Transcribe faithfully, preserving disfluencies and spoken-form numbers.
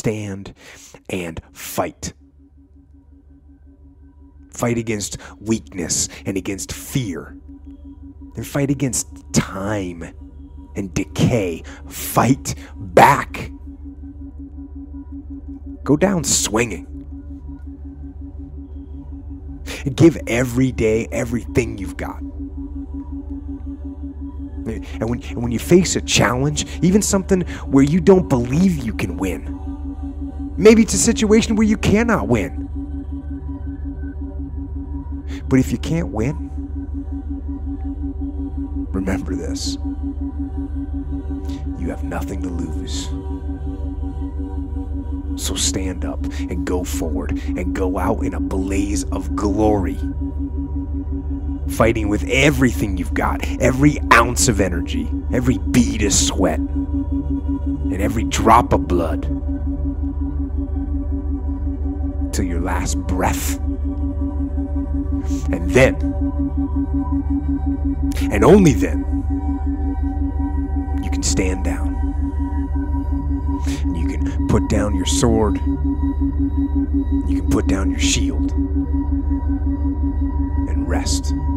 stand and fight. Fight against weakness and against fear. And fight against time and decay. Fight back. Go down swinging. Give every day everything you've got. And when, and when you face a challenge, even something where you don't believe you can win, maybe it's a situation where you cannot win. But if you can't win, remember this. You have nothing to lose. So stand up and go forward and go out in a blaze of glory. Fighting with everything you've got, every ounce of energy, every bead of sweat, and every drop of blood. Till your last breath. And then, and only then, you can stand down. And you can put down your sword. You can put down your shield. And rest.